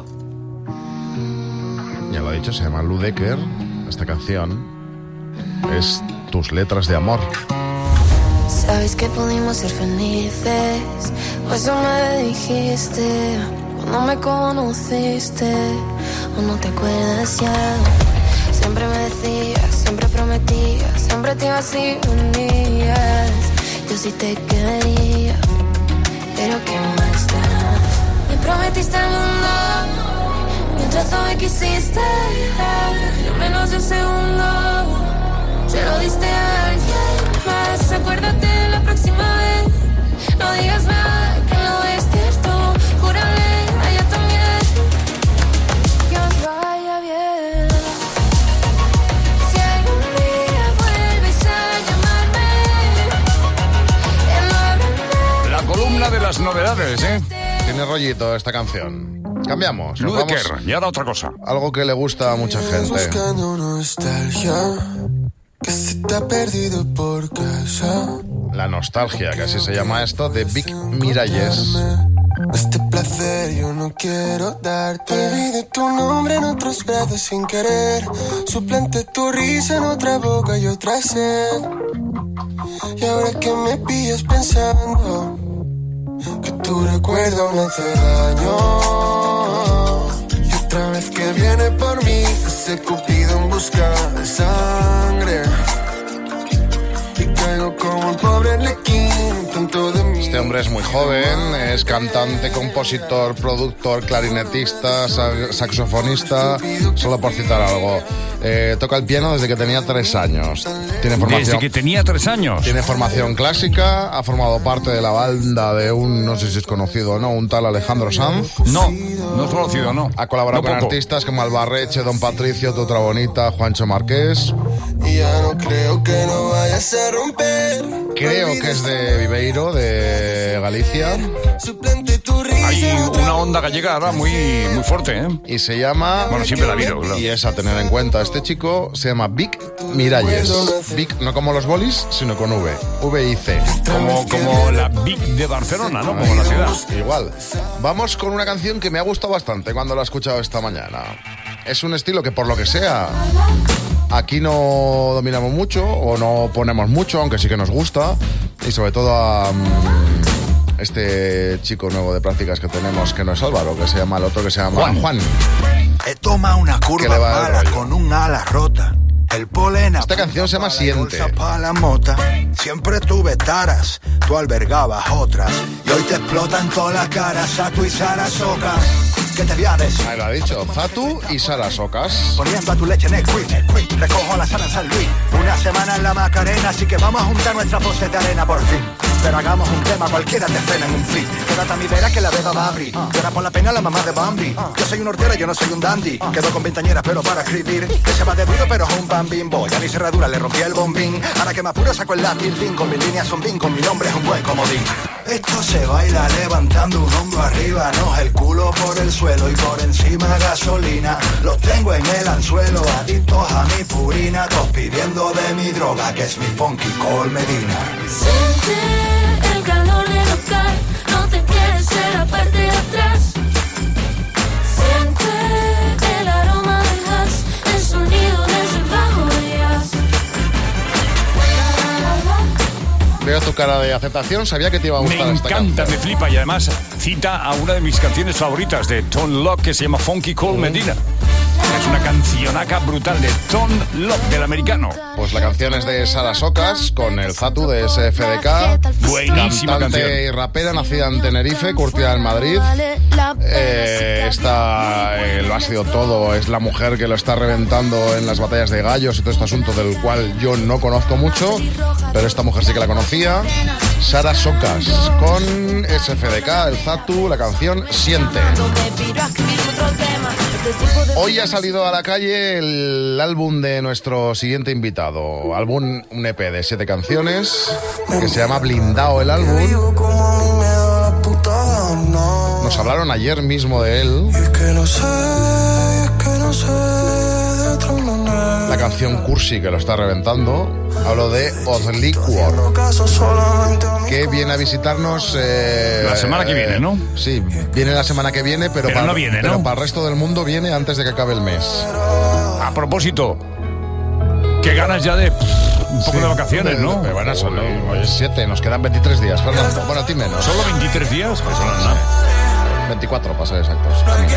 Ya lo ha dicho, se llama Ludecker. Esta canción es Tus letras de amor. Sabes que pudimos ser felices, o eso me dijiste cuando me conociste, o no te acuerdas ya. Siempre me decías, siempre prometías, siempre te ibas y venías. Yo sí te quería, pero ¿qué más da? Me prometiste el mundo, mientras tú me quisiste, en menos de un segundo se lo diste a alguien más. Acuérdate de la próxima vez, no digas nada que no es cierto. Júrale a ella también que os vaya bien. Si algún día vuelves a llamarme, La columna novedades, ¿eh? Tiene rollito esta canción. Cambiamos. Lou de Kerr, y ahora otra cosa. Algo que le gusta a mucha gente. Buscando nostalgia que se te ha perdido por casa. La nostalgia, que así se llama esto, de Vic Miralles. Este placer yo no quiero darte. Olvidé tu nombre en otros brazos sin querer. Suplanté tu risa en otra boca y otra sed. Y ahora que me pillas pensando que tu recuerdo me hace daño. Y otra vez que viene por mí ese cupido en busca de sangre. Y caigo como un pobre arlequín, tonto de mí. Este hombre es muy joven, es cantante, compositor, productor, clarinetista, saxofonista, solo por citar algo. Toca el piano desde que tenía 3 años. Tiene formación, ¿Desde que tenía 3 años? Tiene formación clásica, ha formado parte de la banda de un, no sé si es conocido o no, un tal Alejandro Sanz. No es conocido, no. Ha colaborado con poco. artistas como Albarreche, Don Patricio, Tutra Bonita, Juancho Marqués. Y ya no creo que no vayas a romper. Creo que es de Viveiro, de Galicia. Hay una onda gallega ahora muy fuerte, ¿eh? Y se llama... Bueno, siempre la ha habido, claro. Y es a tener en cuenta. Este chico se llama Vic Miralles. Vic, no como los bolis, sino con V. V-I-C. Como la Vic de Barcelona, ¿no? Como la ciudad. Igual. Vamos con una canción que me ha gustado bastante cuando la he escuchado esta mañana. Es un estilo que, por lo que sea, aquí no dominamos mucho o no ponemos mucho, aunque sí que nos gusta. Y sobre todo a este chico nuevo de prácticas que tenemos, que no es Álvaro, que se llama el otro, que se llama Juan. Toma una curva mala rollo. con un ala rota. El polen. Esta canción se llama Siente. Pa' la mota. Siempre tuve taras, tú albergabas otras. Y hoy te explotan toda la cara, Satu y Sara Socas. ¿Qué te voy a decir? Ahí lo ha dicho, Zatu y Sara Socas. Poniendo a tu leche en el quick. Recojo la sala en San Luis. Una semana en la Macarena, así que vamos a juntar nuestras voces de arena por fin. Pero hagamos un tema, cualquiera te frena en un flip. Quédate a mi vera que la beba va a abrir. Llora por la pena la mamá de Bambi. Yo soy un hortera, yo no soy un dandy. Quedo con ventañeras pero para escribir. Que se va de duro pero es un bambimbo. Ya ni cerradura le rompí el bombín. Ahora que me apuro saco el lápiz, con mis líneas son bin, con mi nombre es un buen comodín. Esto se baila levantando un hombro arriba, no el culo por el suelo y por encima gasolina. Los tengo en el anzuelo, adictos a mi purina, todos pidiendo de mi droga que es mi funky Col Medina. Siente el calor del local, no te quieres ser la parte de atrás. Siente el aroma del hash, el sonido desde el bajo de jazz. Veo tu cara de aceptación, sabía que te iba a gustar esta canción. Me encanta, me flipa y además cita a una de mis canciones favoritas de Tone Loc que se llama Funky Col Medina. Es una cancionaca brutal de Tone Loc, del americano. Pues la canción es de Sara Socas con el Zatu de SFDK. Buenísima cantante canción. y rapera, nacida en Tenerife, curtida en Madrid. Esta lo ha sido todo. Es la mujer que lo está reventando en las batallas de gallos y todo este asunto del cual yo no conozco mucho, pero esta mujer sí que la conocía. Sara Socas con SFDK, el Zatu, la canción Siente. Hoy ha salido a la calle el álbum de nuestro siguiente invitado. Álbum, un EP de 7 canciones que se llama Blindao el álbum. Nos hablaron ayer mismo de él. La canción Cursi, que lo está reventando. Hablo de Odliquor, que viene a visitarnos la semana que viene, ¿no? Sí, viene la semana que viene, pero para, no viene, ¿no? Pero para el resto del mundo viene antes de que acabe el mes. A propósito, qué ganas ya de un poco de vacaciones, ¿no? Pero bueno, son 7, nos quedan 23 días, Fernando. Bueno, a ti menos. ¿Solo 23 días? Pues no, nada. 24, para ser exactos.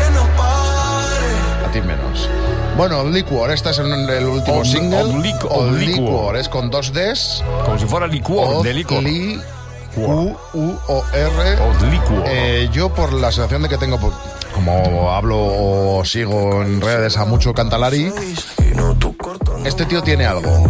A ti menos. Bueno, Liquor, este es el último single. Liquor, es con 2 Ds. Como si fuera licor, de licor. Q-U-O-R. Yo, por la sensación de que tengo, como hablo o sigo en redes a mucho Cantalari, este tío tiene algo.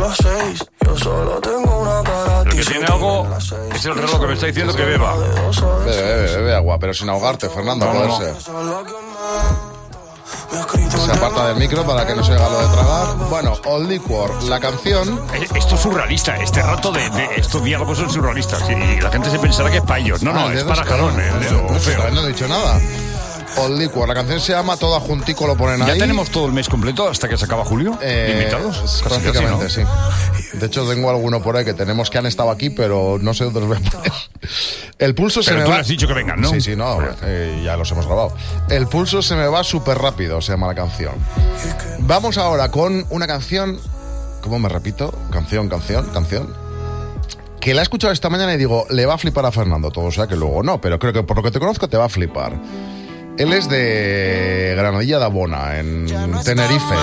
El que tiene algo es el reloj que me está diciendo que beba. Bebe agua, pero sin ahogarte, Fernando, No. ser. Se aparta del micro para que no se haga lo de tragar. Bueno, Old Liquor, la canción... Esto es surrealista, este rato de estos diálogos son surrealistas y la gente se pensará que es para ellos. No, es para Jalón. No he dicho nada. Old Liquor, la canción se llama Toda Juntico, lo ponen ahí. ¿Ya tenemos todo el mes completo hasta que se acaba julio? ¿Invitados? Prácticamente, sí. De hecho, tengo alguno por ahí que tenemos que han estado aquí, pero no sé dónde los voy a poner. El pulso se me va... Pero tú le has dicho que vengan, ¿no? Sí, no, ya los hemos grabado. El pulso se me va súper rápido, se llama la canción. Vamos ahora con una canción... ¿Cómo me repito? Canción. Que la he escuchado esta mañana y digo, le va a flipar a Fernando todo, o sea que luego no, pero creo que por lo que te conozco te va a flipar. Él es de Granadilla de Abona, en Tenerife.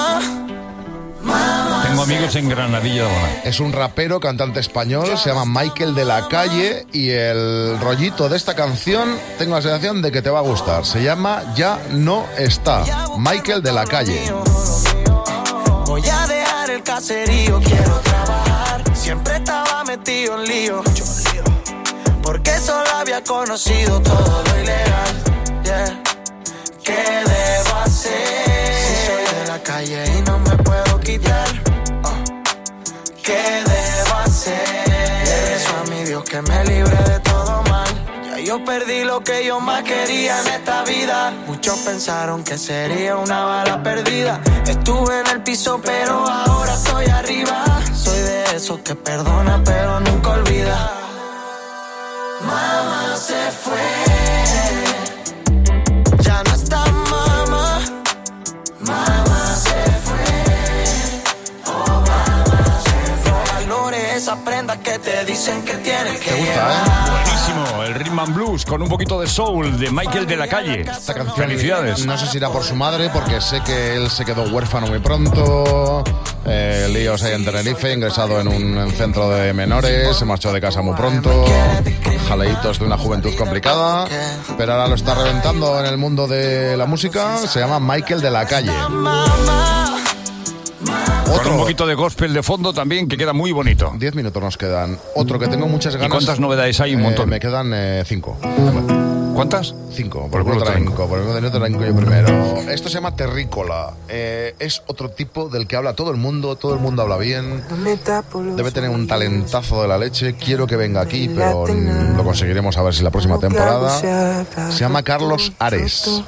Tengo amigos en Granadilla de Abona. Es un rapero, cantante español, se llama Michael de la Calle y el rollito de esta canción tengo la sensación de que te va a gustar. Se llama Ya no está. Michael de la Calle. Voy a dejar el caserío, quiero trabajar. Siempre estaba metido en lío, porque solo había conocido todo lo ilegal. Yeah. ¿Qué debo hacer? Si soy de la calle y no me puedo quitar. ¿Qué debo hacer? Le rezo a mi Dios que me libre de todo mal. Ya yo perdí lo que yo más quería en esta vida. Muchos pensaron que sería una bala perdida. Estuve en el piso pero ahora estoy arriba. Soy de esos que perdona pero nunca olvida. Mamá se fue. Ya no está mamá. Mamá se fue. Oh, mamá se fue. Valores esa prenda que te dicen que tienes que llevar. Buenísimo, el Rhythm and Blues con un poquito de soul de Michael de la Calle. Esta canción, felicidades. No sé si irá por su madre, porque sé que él se quedó huérfano muy pronto. Líos ahí en Tenerife, ingresado en un centro de menores, se marchó de casa muy pronto. Jaleitos de una juventud complicada, pero ahora lo está reventando en el mundo de la música. Se llama Michael de la Calle. Con un poquito de gospel de fondo también, que queda muy bonito. 10 minutos nos quedan. Otro que tengo muchas ganas. ¿Y cuántas novedades hay? Un montón. Me quedan 5. ¿Cuántas? 5. Por el culo tranco yo primero. Esto se llama Terrícola. Es otro tipo del que habla todo el mundo habla bien. Debe tener un talentazo de la leche. Quiero que venga aquí, pero lo conseguiremos a ver si la próxima temporada. Se llama Carlos Ares.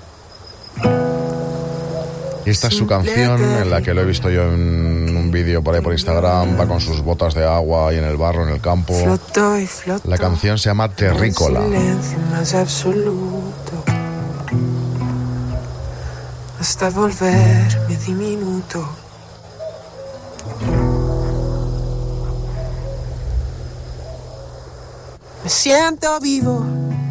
Y esta es su canción, en la que lo he visto yo en un vídeo por ahí por Instagram. Va con sus botas de agua y en el barro, en el campo. La canción se llama Terrícola. Más absoluto, hasta volverme diminuto. Me siento vivo.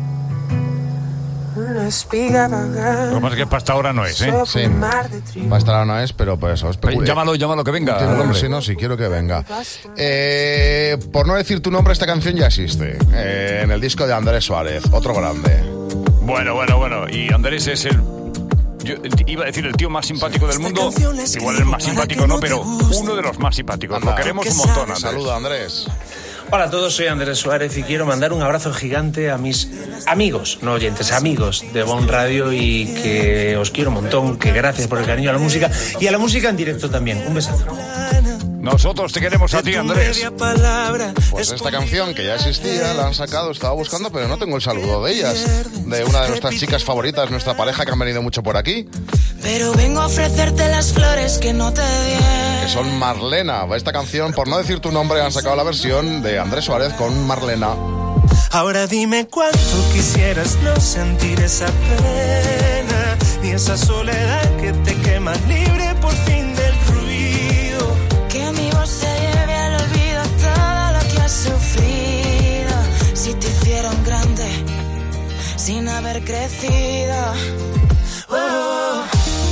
Una espiga vagante. Lo que pasa es que para esta hora no es, ¿eh? Sí, para esta hora no es, pero por eso. Llámalo que venga. Sí, quiero que venga. Por no decir tu nombre, esta canción ya existe. En el disco de Andrés Suárez, otro grande. Bueno. Y Andrés es yo iba a decir el tío más simpático del mundo. Igual el más simpático no, pero uno de los más simpáticos. Lo queremos un montón, Andrés. Saluda, Andrés. Hola a todos, soy Andrés Suárez y quiero mandar un abrazo gigante a mis amigos, no oyentes, amigos de Bon Radio, y que os quiero un montón, que gracias por el cariño a la música y a la música en directo también. Un besazo. Nosotros te queremos a ti, Andrés. Pues esta canción, que ya existía, la han sacado, estaba buscando, pero no tengo el saludo de ellas. De una de nuestras chicas favoritas, nuestra pareja, que han venido mucho por aquí. Pero vengo a ofrecerte las flores que no te di. Que son Marlena. Esta canción, por no decir tu nombre, han sacado la versión de Andrés Suárez con Marlena. Ahora dime cuánto quisieras no sentir esa pena, ni esa soledad que te quema, libre por fin del ruido. Que mi voz se lleve al olvido todo lo que has sufrido. Si te hicieron grande sin haber crecido. Oh.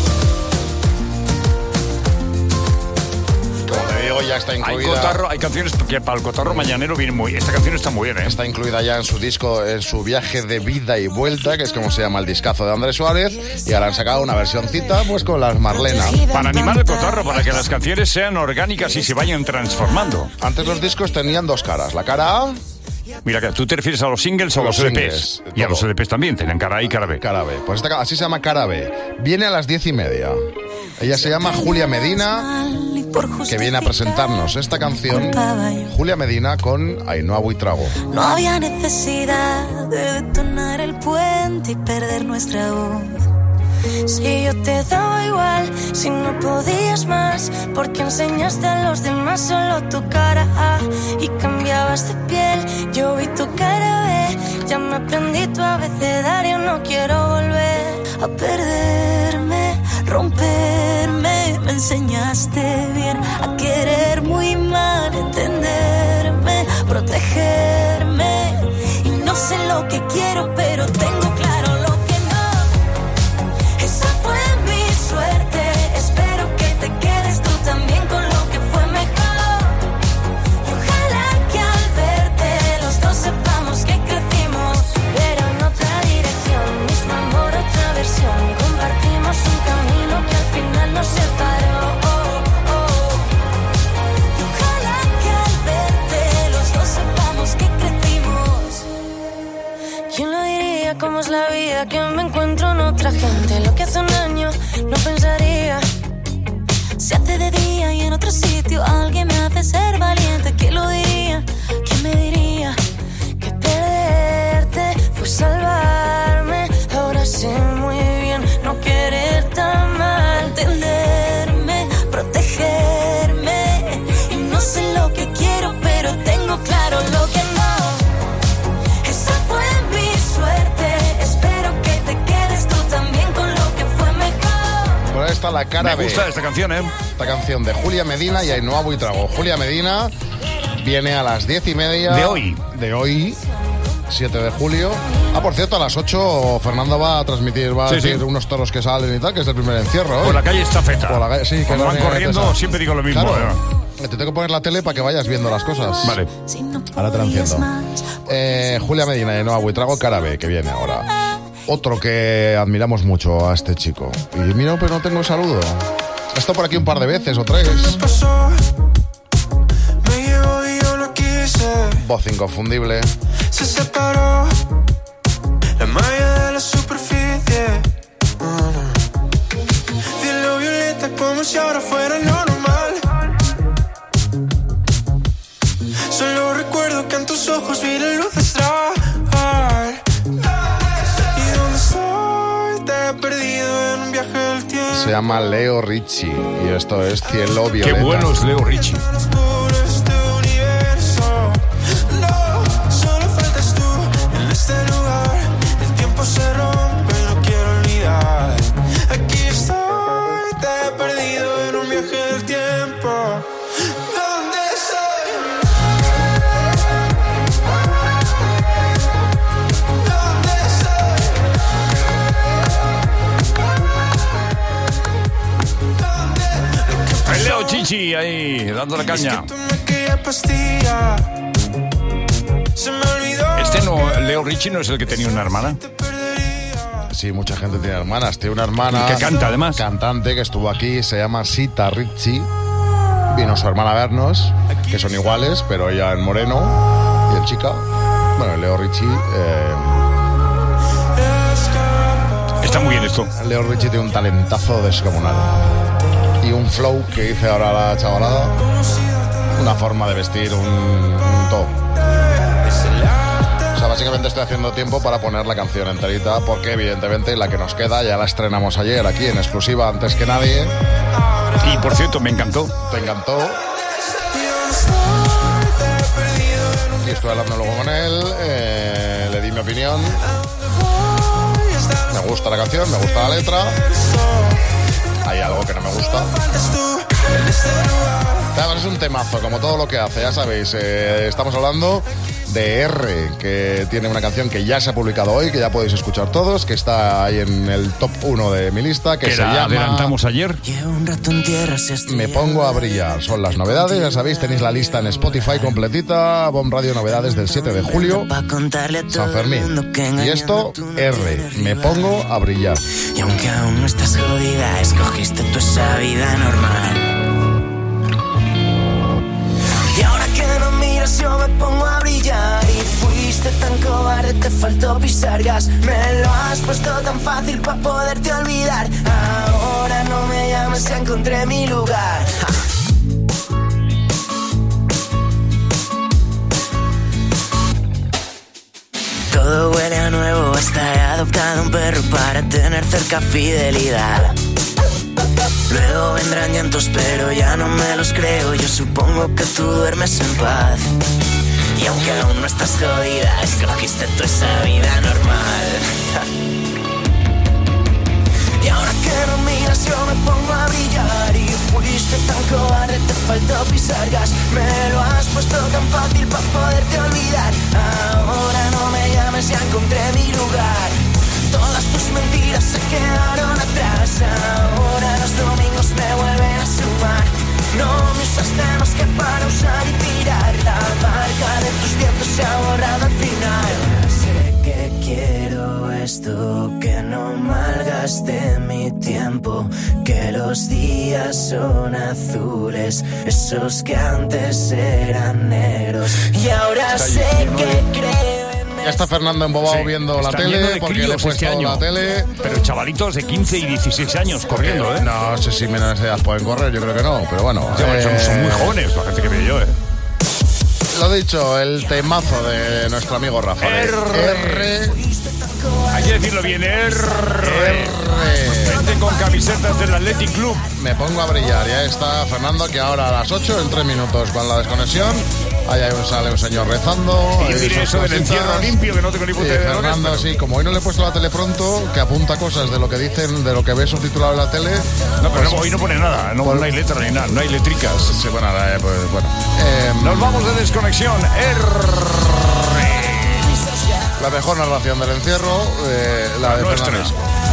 Como te digo, ya está incluida. Hay canciones que para el cotarro mañanero vienen muy. Esta canción está muy bien, ¿eh? Está incluida ya en su disco, en su viaje de vida y vuelta, que es como se llama el discazo de Andrés Suárez. Y ahora han sacado una versioncita, pues con las Marlena. Para animar el cotarro, para que las canciones sean orgánicas y se vayan transformando. Antes los discos tenían dos caras. La cara A Mira, que tú te refieres a los singles o a los LPs. Y a los LPs también, tienen cara A y cara B. Cara B. Pues así se llama Cara B. Viene a las 10:30. Ella se llama Julia Medina, que viene a presentarnos esta canción. Julia Medina con Ainhoa Buitrago. No había necesidad de detonar el puente y perder nuestra voz. Si yo te daba igual, si no podías más, porque enseñaste a los demás solo tu cara A y cambiabas de piel. Yo vi tu cara B, ya me aprendí tu abecedario, no quiero volver a perderme, romperme. Me enseñaste bien a querer muy mal, entenderme, protegerme. Y no sé lo que quiero, pero tengo claro lo que no. Esa fue mi suerte, espero que te quedes tú también con lo que fue mejor. Y ojalá que al verte los dos sepamos que crecimos, pero en otra dirección, mismo amor, otra versión. Y compartimos un camino que al final nos separó. Y ojalá que al verte los dos sepamos que crecimos. ¿Quién lo diría? ¿Cómo es la vida? Que me encuentro en otra gente. Lo que hace un año no pensaría. Se hace de día y en otro sitio alguien me hace ser valiente. ¿Quién lo diría? ¿Quién me diría? Que perderte fue salvarme. Ahora sé muy bien no querer tan mal, entenderme, protegerme. Y no sé lo que quiero, pero tengo claro lo que no. Esa fue mi suerte, espero que te quedes tú también con lo que fue mejor. Por ahí está la Cara B. Me gusta esta canción, ¿eh? Esta canción de Julia Medina y Ainhoa Buitrago. Julia Medina viene a las 10:30 de hoy, 7 de julio. Por cierto, a las 8 Fernando va a transmitir, va a decir unos toros que salen y tal, que es el primer encierro. Por la calle Estafeta. Por la calle, sí, que cuando van corriendo siempre digo lo mismo. Claro. Te tengo que poner la tele para que vayas viendo las cosas. Vale. Ahora te la enciendo. Julia Medina y Ainhoa Buitrago, Cara B, que viene ahora. Otro que admiramos mucho a este chico. Y mira, pero no tengo saludo. He estado por aquí un par de veces o 3. Voz inconfundible. Se separó la malla de la superficie. Cielo violeta como si ahora fuera lo normal. Solo recuerdo que en tus ojos vi la luz astral. Y donde estoy te he perdido en un viaje del tiempo. Se llama Leo Richie y esto es Cielo Violeta. Qué bueno es Leo Richie. Se rompe, no quiero olvidar. Aquí estoy, te he perdido en un viaje del tiempo. ¿Dónde estoy? ¿Dónde estoy? El Leo Chichi ahí, dando la caña. Este no, Leo Richie no es el que tenía una hermana. Sí, mucha gente tiene hermanas. Tiene una hermana que canta, además. Cantante que estuvo aquí, se llama Sita Richie. Vino su hermana a vernos, que son iguales, pero ella en moreno y el chica. Bueno, Leo Richie. Está muy bien esto. Leo Richie tiene un talentazo descomunal. Y un flow que dice ahora la chavalada. Una forma de vestir, un todo. O sea, básicamente estoy haciendo tiempo para poner la canción enterita, porque evidentemente la que nos queda ya la estrenamos ayer aquí en exclusiva antes que nadie. Y por cierto, me encantó. ¿Te encantó? Y estuve hablando luego con él, le di mi opinión. Me gusta la canción, me gusta la letra. Hay algo que no me gusta. Claro, es un temazo, como todo lo que hace, ya sabéis. Estamos hablando de R, que tiene una canción que ya se ha publicado hoy, que ya podéis escuchar todos, que está ahí en el top 1 de mi lista, que se llama... adelantamos ayer. Me pongo a brillar. Son las novedades, ya sabéis, tenéis la lista en Spotify completita. Bomb Radio Novedades del 7 de julio, San Fermín. Y esto, R, me pongo a brillar. Y aunque aún no estás jodida, escogiste tú esa vida normal. Y ahora que no miras miras yo me pongo a brillar. Y fuiste tan cobarde, te faltó pisar gas. Me lo has puesto tan fácil para poderte olvidar. Ahora no me llames, ya encontré mi lugar. Todo huele a nuevo, hasta he adoptado un perro para tener cerca fidelidad. Luego vendrán llantos, pero ya no me los creo. Yo supongo que tú duermes en paz. Y aunque aún no estás jodida, escogiste tú esa vida normal. Y ahora que no miras yo me pongo a brillar. Y fuiste tan cobarde, te faltó pisar gas. Me lo has puesto tan fácil para poderte olvidar. Ahora no me llames, ya encontré mi lugar. Todas tus mentiras se quedaron atrás. Ahora los domingos me vuelven a sumar. No me usaste más que para usar y tirar. La marca de tus vientos se ha borrado al final. Sé que quiero esto, que no malgaste mi tiempo, que los días son azules, esos que antes eran negros. Y ahora sé que creo. Ya está Fernando embobado viendo la tele porque le he puesto la tele. Pero chavalitos de 15 y 16 años corriendo, ¿eh? No sé si menos de edad pueden correr, yo creo que no, pero bueno. Son muy jóvenes la gente que veo yo, ¿eh? Lo dicho, el temazo de nuestro amigo Rafa. R. Hay que decirlo bien, Gente con camisetas del Athletic Club. Me pongo a brillar. Ya está Fernando, que ahora a las 8, en 3 minutos con la desconexión. Ahí sale un señor rezando. Y yo diré eso del encierro limpio, que no tengo ni puta idea. Fernando, sí, como hoy no le he puesto la tele pronto, que apunta cosas de lo que dicen, de lo que ve subtitulado en la tele. No, pero hoy no pone nada, no hay letras ni nada, no hay letricas. Sí, bueno, pues bueno. Nos vamos de desconexión. La mejor narración del encierro, la de Fernando.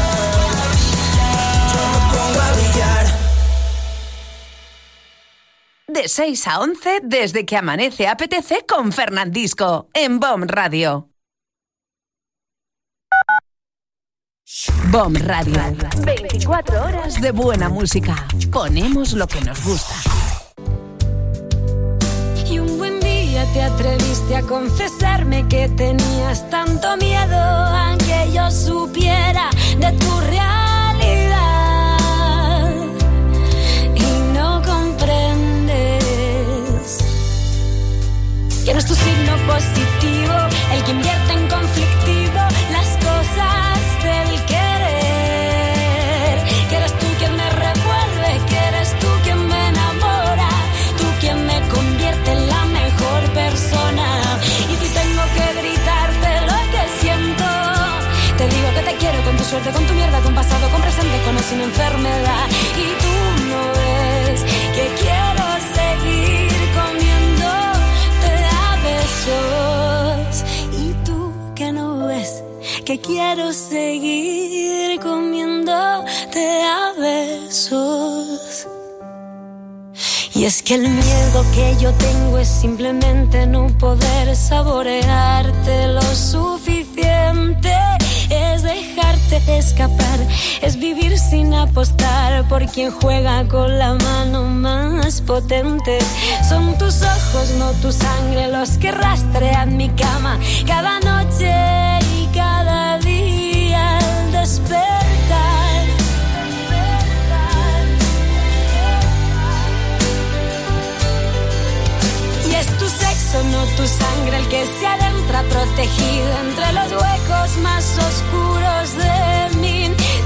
De 6 a 11, desde que amanece apetece con Fernandisco, en BOM Radio. BOM Radio. 24 horas de buena música. Ponemos lo que nos gusta. Y un buen día te atreviste a confesarme que tenías tanto miedo a que yo supiera de tu realidad. Que no es tu signo positivo el que invierte en conflictivo las cosas del querer. Que eres tú quien me revuelve, que eres tú quien me enamora, tú quien me convierte en la mejor persona. Y si tengo que gritarte lo que siento, te digo que te quiero con tu suerte, con tu mierda, con pasado, con presente, con o sin enfermedad. Y tú no ves que quiero seguir y tú que no ves que quiero seguir comiéndote a besos. Y es que el miedo que yo tengo es simplemente no poder saborearte lo suficiente. Es dejarte escapar, es vivir sin apostar por quien juega con la mano más potente. Son tus ojos, no tu sangre, los que rastrean mi cama cada noche y cada día al despertar. Y es tu sexo, no tu sangre, el que se adentra protegido entre los huecos más oscuros de mi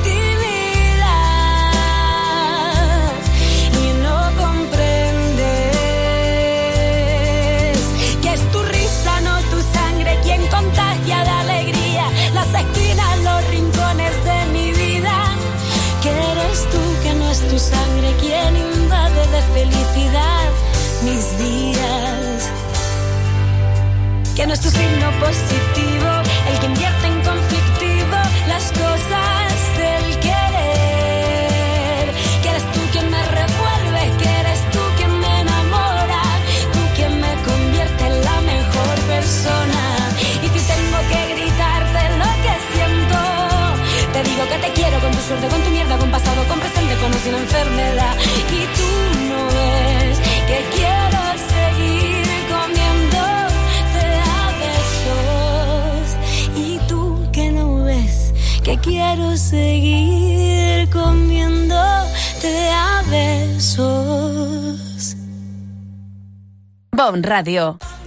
intimidad. Y no comprendes que es tu risa, no tu sangre, quien contagia de alegría las esquinas, los rincones de mi vida. Que eres tú, que no es tu sangre, quien invade de felicidad mis días. Que no es tu signo positivo el que invierte en conflictivo las cosas del querer. Que eres tú quien me revuelve, que eres tú quien me enamora, tú quien me convierte en la mejor persona. Y si tengo que gritarte lo que siento, te digo que te quiero con tu suerte, con tu mierda, con pasado, con presente, con o sin enfermedad. Y tú no ves que quiero seguir comiendo quiero seguir comiéndote a besos. BOM Radio.